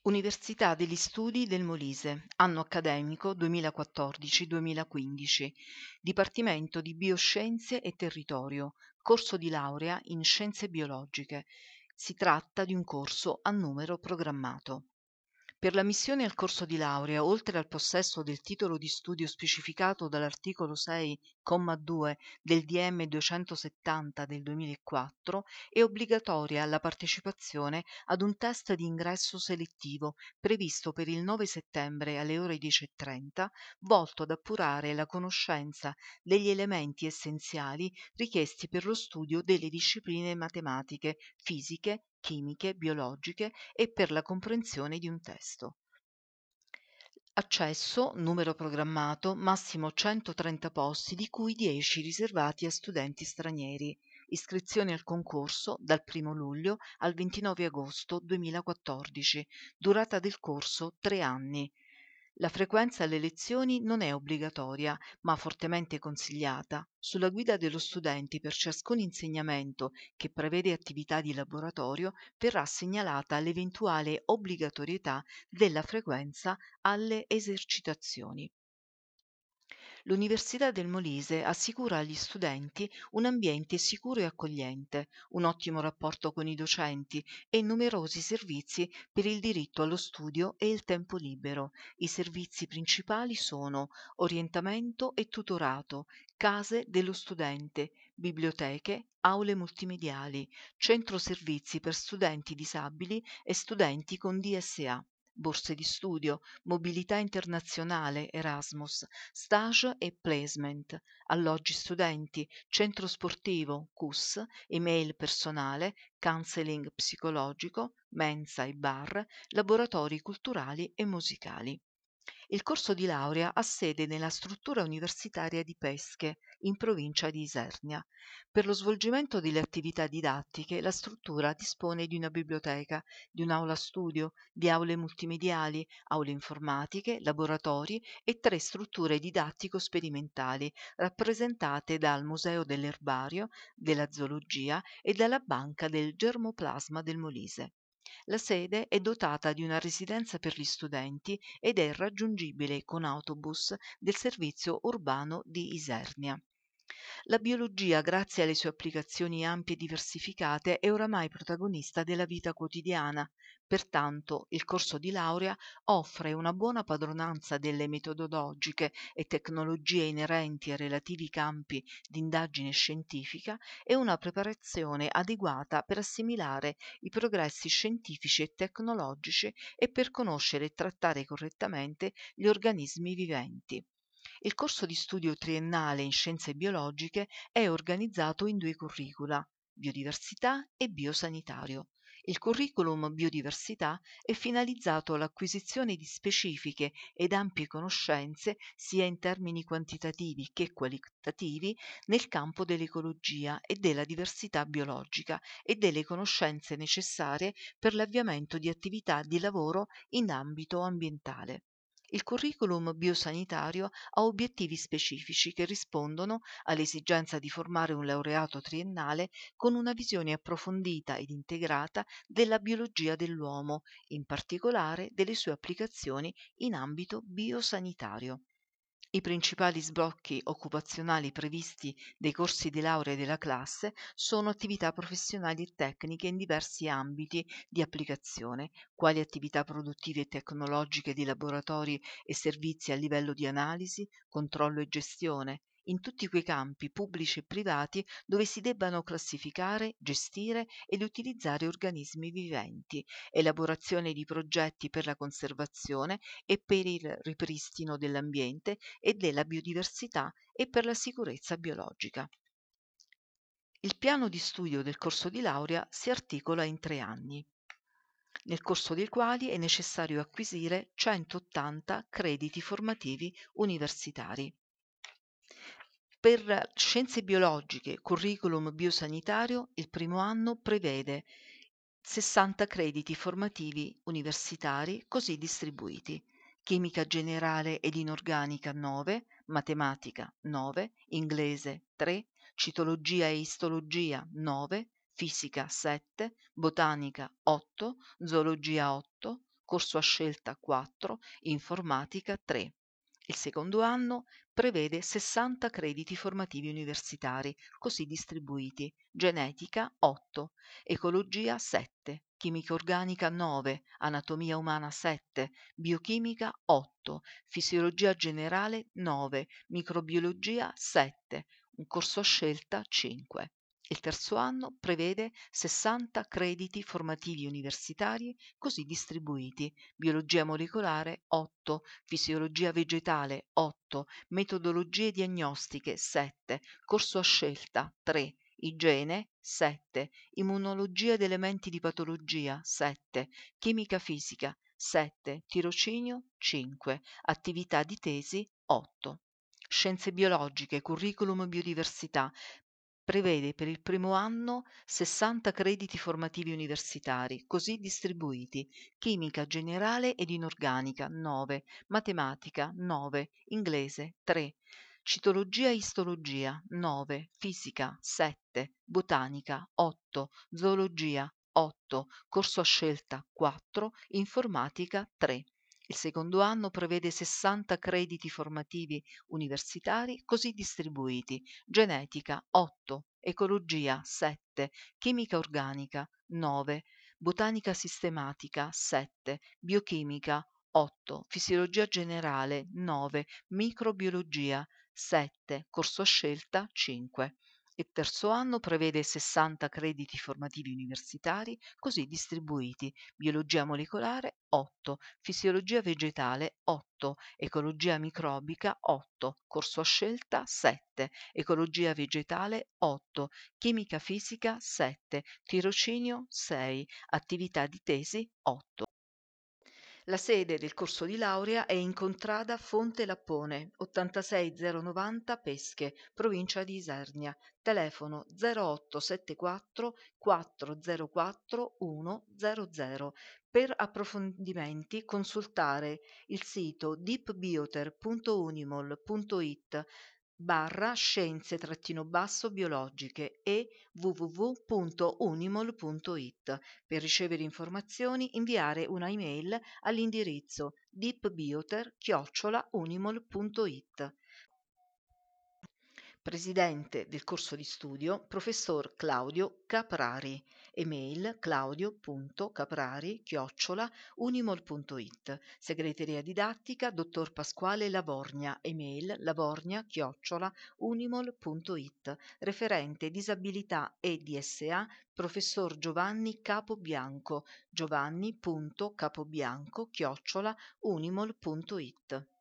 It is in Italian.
Università degli Studi del Molise, anno accademico 2014-2015, Dipartimento di Bioscienze e Territorio, corso di laurea in Scienze Biologiche. Si tratta di un corso a numero programmato. Per l'ammissione al corso di laurea, oltre al possesso del titolo di studio specificato dall'articolo 6, comma 2 del DM 270 del 2004, è obbligatoria la partecipazione ad un test di ingresso selettivo previsto per il 9 settembre alle ore 10:30, volto ad appurare la conoscenza degli elementi essenziali richiesti per lo studio delle discipline matematiche, fisiche, chimiche, biologiche e per la comprensione di un testo. Accesso, numero programmato, massimo 130 posti, di cui 10 riservati a studenti stranieri. Iscrizione al concorso dal 1 luglio al 29 agosto 2014. Durata del corso 3 anni. La frequenza alle lezioni non è obbligatoria, ma fortemente consigliata. Sulla guida dello studente per ciascun insegnamento che prevede attività di laboratorio verrà segnalata l'eventuale obbligatorietà della frequenza alle esercitazioni. L'Università del Molise assicura agli studenti un ambiente sicuro e accogliente, un ottimo rapporto con i docenti e numerosi servizi per il diritto allo studio e il tempo libero. I servizi principali sono orientamento e tutorato, case dello studente, biblioteche, aule multimediali, centro servizi per studenti disabili e studenti con DSA, borse di studio, mobilità internazionale Erasmus, stage e placement, alloggi studenti, centro sportivo CUS, email personale, counseling psicologico, mensa e bar, laboratori culturali e musicali. Il corso di laurea ha sede nella struttura universitaria di Pesche, in provincia di Isernia. Per lo svolgimento delle attività didattiche, la struttura dispone di una biblioteca, di un'aula studio, di aule multimediali, aule informatiche, laboratori e 3 strutture didattico-sperimentali, rappresentate dal Museo dell'Erbario, della Zoologia e dalla Banca del Germoplasma del Molise. La sede è dotata di una residenza per gli studenti ed è raggiungibile con autobus del servizio urbano di Isernia. La biologia, grazie alle sue applicazioni ampie e diversificate, è oramai protagonista della vita quotidiana. Pertanto, il corso di laurea offre una buona padronanza delle metodologiche e tecnologie inerenti ai relativi campi di indagine scientifica e una preparazione adeguata per assimilare i progressi scientifici e tecnologici e per conoscere e trattare correttamente gli organismi viventi. Il corso di studio triennale in scienze biologiche è organizzato in 2 curricula, biodiversità e biosanitario. Il curriculum biodiversità è finalizzato all'acquisizione di specifiche ed ampie conoscenze, sia in termini quantitativi che qualitativi, nel campo dell'ecologia e della diversità biologica e delle conoscenze necessarie per l'avviamento di attività di lavoro in ambito ambientale. Il curriculum biosanitario ha obiettivi specifici che rispondono all'esigenza di formare un laureato triennale con una visione approfondita ed integrata della biologia dell'uomo, in particolare delle sue applicazioni in ambito biosanitario. I principali sblocchi occupazionali previsti dei corsi di laurea della classe sono attività professionali e tecniche in diversi ambiti di applicazione, quali attività produttive e tecnologiche di laboratori e servizi a livello di analisi, controllo e gestione, in tutti quei campi pubblici e privati dove si debbano classificare, gestire ed utilizzare organismi viventi, elaborazione di progetti per la conservazione e per il ripristino dell'ambiente e della biodiversità e per la sicurezza biologica. Il piano di studio del corso di laurea si articola in 3 anni, nel corso dei quali è necessario acquisire 180 crediti formativi universitari. Per scienze biologiche, curriculum biosanitario, il primo anno prevede 60 crediti formativi universitari così distribuiti: chimica generale ed inorganica 9, matematica 9, inglese 3, citologia e istologia 9, fisica 7, botanica 8, zoologia 8, corso a scelta 4, informatica 3. Il secondo anno prevede 60 crediti formativi universitari, così distribuiti: genetica 8, ecologia 7, chimica organica 9, anatomia umana 7, biochimica 8, fisiologia generale 9, microbiologia 7, un corso a scelta 5. Il terzo anno prevede 60 crediti formativi universitari, così distribuiti: biologia molecolare 8, fisiologia vegetale 8, metodologie diagnostiche 7, corso a scelta 3, igiene 7, immunologia ed elementi di patologia 7, chimica fisica 7, tirocinio 5, attività di tesi 8. Scienze biologiche, curriculum biodiversità prevede per il primo anno 60 crediti formativi universitari, così distribuiti: chimica generale ed inorganica 9, matematica 9, inglese 3, citologia e istologia 9, fisica 7, botanica 8, zoologia 8, corso a scelta 4, informatica 3. Il secondo anno prevede 60 crediti formativi universitari, così distribuiti: genetica 8, ecologia 7, chimica organica 9, botanica sistematica 7, biochimica 8, fisiologia generale 9, microbiologia 7, corso a scelta 5. Il terzo anno prevede 60 crediti formativi universitari, così distribuiti: biologia molecolare 8, fisiologia vegetale 8, ecologia microbica 8, corso a scelta 7, ecologia vegetale 8, chimica fisica 7, tirocinio 6, attività di tesi 8. La sede del corso di laurea è in Contrada Fonte Lappone, 86090 Pesche, provincia di Isernia. Telefono 0874 404 100. Per approfondimenti consultare il sito deepbioter.unimol.it /scienze-biologiche e www.unimol.it. Per ricevere informazioni inviare una email all'indirizzo deepbioter@unimol.it. Presidente del corso di studio professor Claudio Caprari. Email claudio.caprari@unimol.it. Segreteria didattica dottor Pasquale Lavorgna. Email lavorgna@unimol.it. Referente disabilità e DSA professor Giovanni Capobianco. giovanni.capobianco@unimol.it.